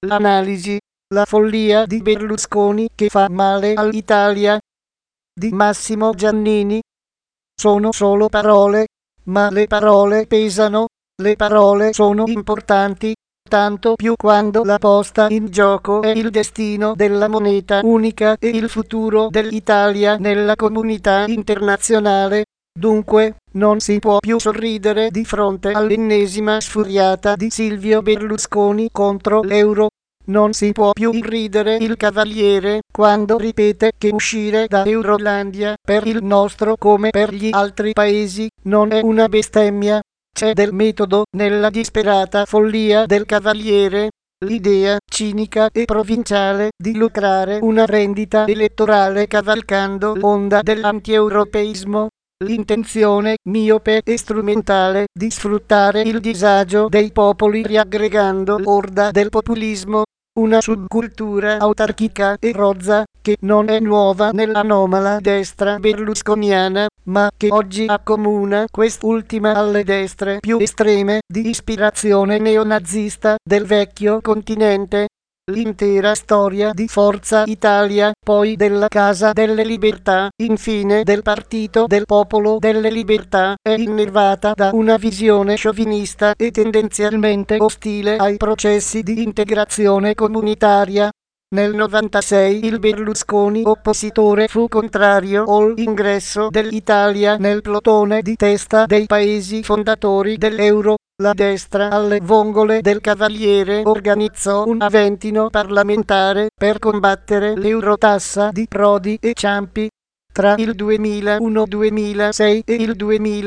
L'analisi, la follia di Berlusconi che fa male all'Italia, di Massimo Giannini. Sono solo parole, ma le parole pesano, le parole sono importanti, tanto più quando la posta in gioco è il destino della moneta unica e il futuro dell'Italia nella comunità internazionale. Dunque, non si può più sorridere di fronte all'ennesima sfuriata di Silvio Berlusconi contro l'euro. Non si può più irridere il Cavaliere quando ripete che uscire da Eurolandia per il nostro come per gli altri paesi non è una bestemmia. C'è del metodo nella disperata follia del Cavaliere, l'idea cinica e provinciale di lucrare una rendita elettorale cavalcando l'onda dell'antieuropeismo, l'intenzione miope e strumentale di sfruttare il disagio dei popoli riaggregando l'orda del populismo, una subcultura autarchica e rozza che non è nuova nell'anomala destra berlusconiana, ma che oggi accomuna quest'ultima alle destre più estreme di ispirazione neonazista del vecchio continente. L'intera storia di Forza Italia, poi della Casa delle Libertà, infine del Partito del Popolo delle Libertà, è innervata da una visione sciovinista e tendenzialmente ostile ai processi di integrazione comunitaria. Nel 96 il Berlusconi oppositore fu contrario all'ingresso dell'Italia nel plotone di testa dei paesi fondatori dell'euro. La destra alle vongole del Cavaliere organizzò un aventino parlamentare per combattere l'eurotassa di Prodi e Ciampi. Tra il 2001-2006 e il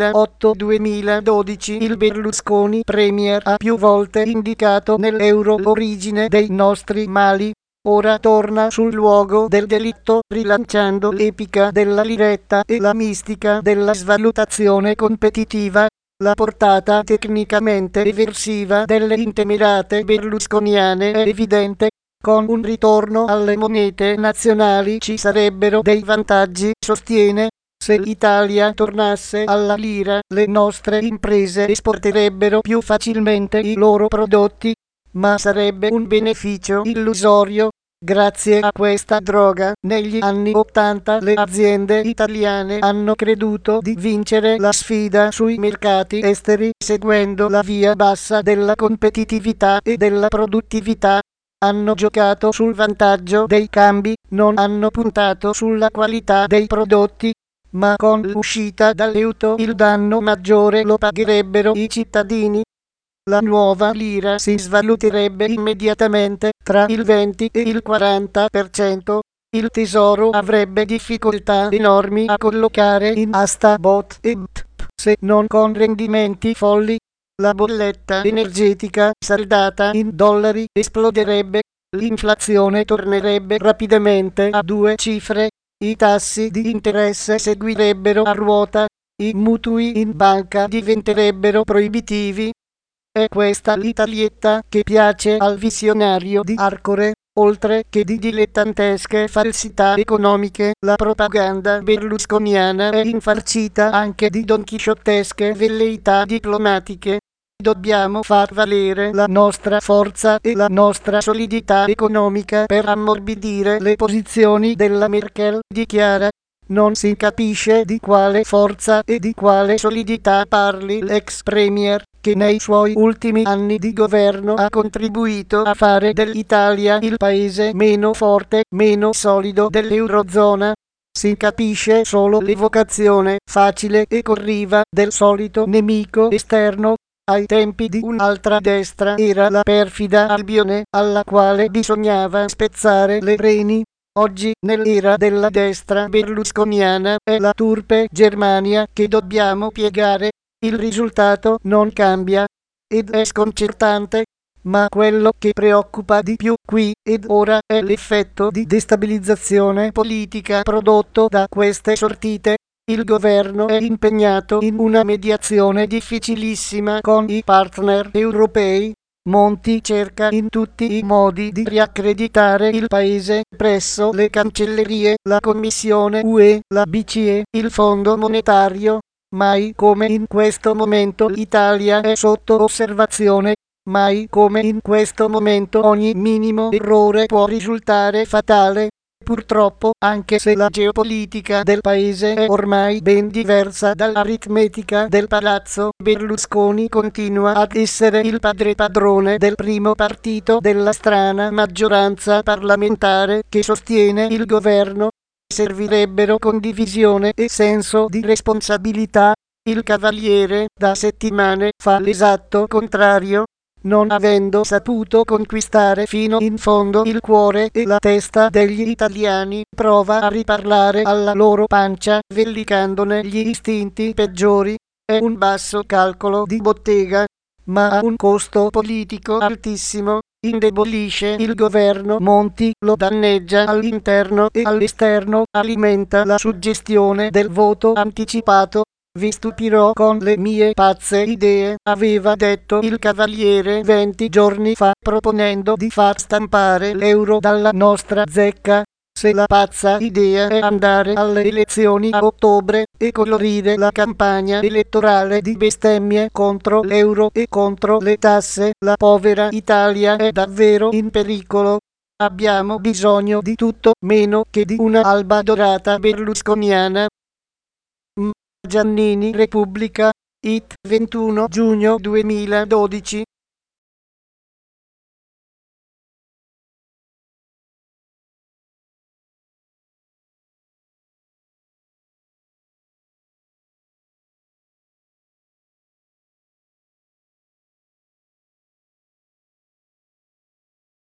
2008-2012 il Berlusconi Premier ha più volte indicato nell'euro l'origine dei nostri mali. Ora torna sul luogo del delitto rilanciando l'epica della liretta e la mistica della svalutazione competitiva. La portata tecnicamente eversiva delle intemerate berlusconiane è evidente. Con un ritorno alle monete nazionali ci sarebbero dei vantaggi, sostiene. Se l'Italia tornasse alla lira, le nostre imprese esporterebbero più facilmente i loro prodotti, ma sarebbe un beneficio illusorio. Grazie a questa droga, negli anni '80 le aziende italiane hanno creduto di vincere la sfida sui mercati esteri seguendo la via bassa della competitività e della produttività. Hanno giocato sul vantaggio dei cambi, non hanno puntato sulla qualità dei prodotti, ma con l'uscita dall'euro il danno maggiore lo pagherebbero i cittadini. La nuova lira si svaluterebbe immediatamente tra il 20 e il 40%. Il tesoro avrebbe difficoltà enormi a collocare in asta BOT e BTP, se non con rendimenti folli. La bolletta energetica saldata in dollari esploderebbe, l'inflazione tornerebbe rapidamente a 2 cifre, i tassi di interesse seguirebbero a ruota, i mutui in banca diventerebbero proibitivi. È questa l'Italietta che piace al visionario di Arcore, oltre che di dilettantesche falsità economiche. La propaganda berlusconiana è infarcita anche di donchisciottesche velleità diplomatiche. Dobbiamo far valere la nostra forza e la nostra solidità economica per ammorbidire le posizioni della Merkel, dichiara. Non si capisce di quale forza e di quale solidità parli l'ex premier, che nei suoi ultimi anni di governo ha contribuito a fare dell'Italia il paese meno forte, meno solido dell'Eurozona. Si capisce solo l'evocazione facile e corriva del solito nemico esterno. Ai tempi di un'altra destra era la perfida Albione, alla quale bisognava spezzare le reni. Oggi, nell'era della destra berlusconiana, è la turpe Germania che dobbiamo piegare. Il risultato non cambia ed è sconcertante, ma quello che preoccupa di più qui ed ora è l'effetto di destabilizzazione politica prodotto da queste sortite. Il governo è impegnato in una mediazione difficilissima con i partner europei. Monti cerca in tutti i modi di riaccreditare il paese presso le cancellerie, la Commissione UE, la BCE, il Fondo Monetario. Mai come in questo momento l'Italia è sotto osservazione. Mai come in questo momento ogni minimo errore può risultare fatale. Purtroppo, anche se la geopolitica del paese è ormai ben diversa dall'aritmetica del palazzo, Berlusconi continua ad essere il padre padrone del primo partito della strana maggioranza parlamentare che sostiene il governo. Servirebbero condivisione e senso di responsabilità. Il Cavaliere da settimane fa l'esatto contrario. Non avendo saputo conquistare fino in fondo il cuore e la testa degli italiani, prova a riparlare alla loro pancia, vellicandone gli istinti peggiori. È un basso calcolo di bottega, ma ha un costo politico altissimo. Indebolisce il governo Monti, lo danneggia all'interno e all'esterno, alimenta la suggestione del voto anticipato. Vi stupirò con le mie pazze idee, aveva detto il Cavaliere 20 giorni fa, proponendo di far stampare l'euro dalla nostra zecca. Se la pazza idea è andare alle elezioni a ottobre e colorire la campagna elettorale di bestemmie contro l'euro e contro le tasse, la povera Italia è davvero in pericolo. Abbiamo bisogno di tutto meno che di una alba dorata berlusconiana. Giannini Repubblica, it. 21 giugno 2012.